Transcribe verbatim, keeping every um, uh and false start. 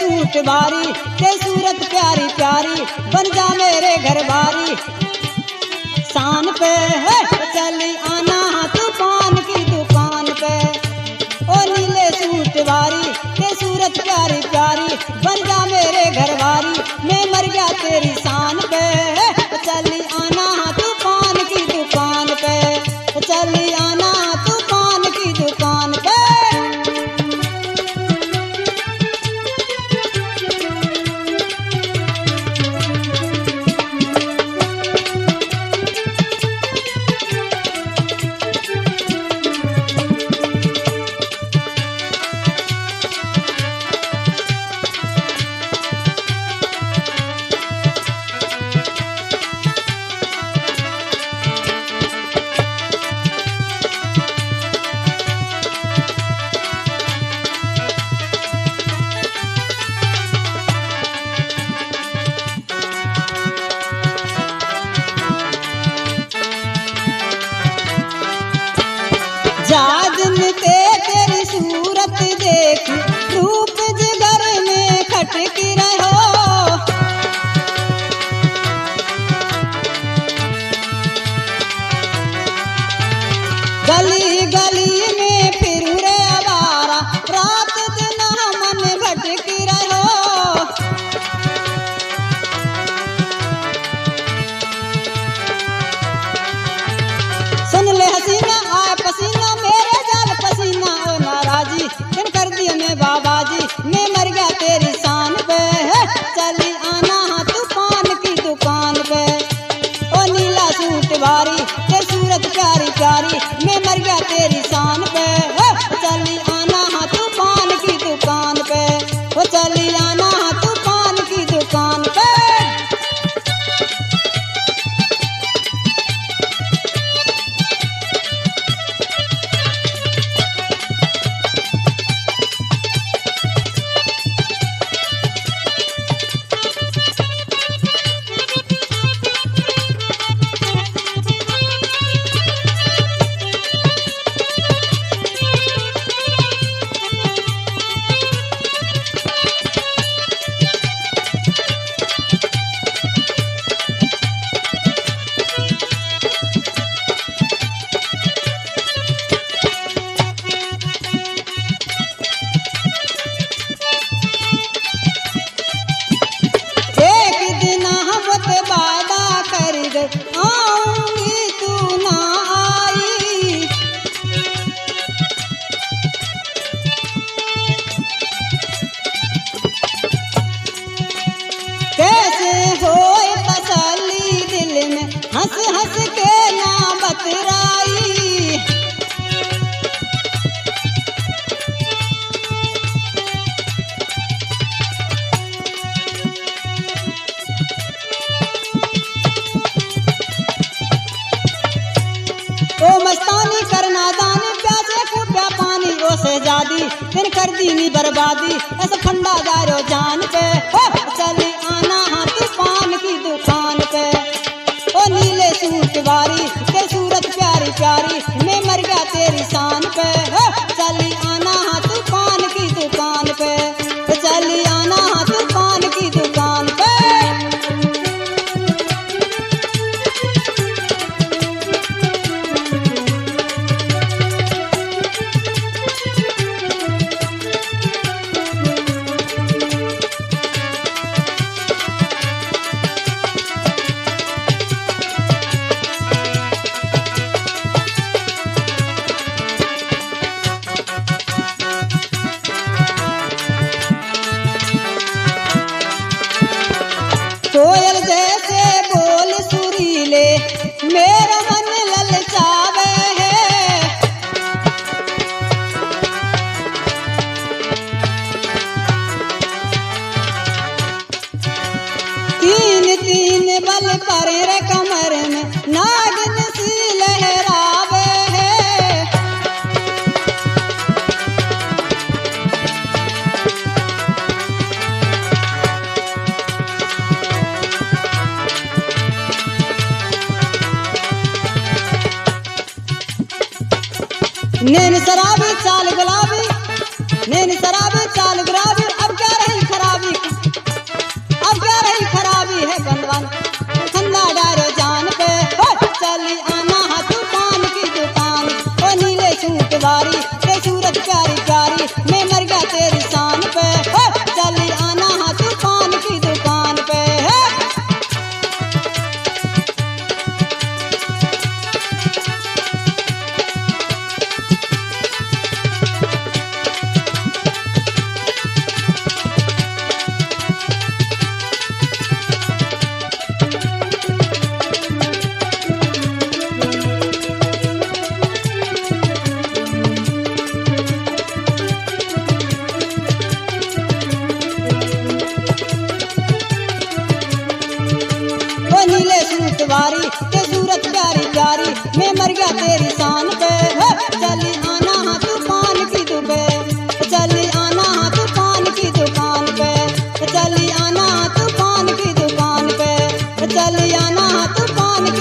Suit बारी ते सूरत प्यारी प्यारी बन जा मेरे घर बारी शान पे है चली आना तूफान की दुकान पे ओ नीले सूट बारी ते सूरत प्यारी प्यारी बन जा मेरे घर बारी मैं मर गया तेरी शान पे है चली आना तूफान की दुकान पे चली आना तूफान की दुकान पे। जादन ते तेरी सूरत देख रूप जिगर में खटकी रहो गली गली में फिर रे आवारा रात दिन मन भटकी रहो सुन ले हसीना आए पसीना मेरे जाल पसीना ओ नाराजी किन कर दिया मैं बाबा जी मैं मर गया तेरी शान पे है चली आना तूफान की दुकान पे ओ नीला सूट बारी ते सूरत प्यारी प्यारी मैं मर गया तेरी शान पे है चली आना तूफान की दुकान पे ओ चली आना तूफान की दुकान पे। आऊंगी तू ना आई कैसे होए तसल्ली दिल में हंस हंस के ना बतराई ओ मस्तानी करना दानी प्यासे को प्या पानी ओ शहजादी फिर कर दी नी बर्बादी ऐसा फंडा दारो जान पे ओ चली आना तूफान की दुकान पे ओ नीले सूट बारी ते सूरत प्यारी प्यारी मैं मर गया तेरी शान पे ओ चली आना तूफान की दुकान पे चली आना तूफान की दुकान पे। कोयल जैसे बोल सुरीले मेरा मन ललचावे है तीन तीन बल पर रे कमर में नागिन सी लहरावे है नैन शराबी चाल गुलाबी नैन शराबी चाल गुलाबी अब क्या रही खराबी मैं मर गया तेरी शान पे। हे, चली आना हाँ तूफान की दुकान पे। हे। नीले सूट वारी ते सूरत प्यारी प्यारी मैं मर गया तेरी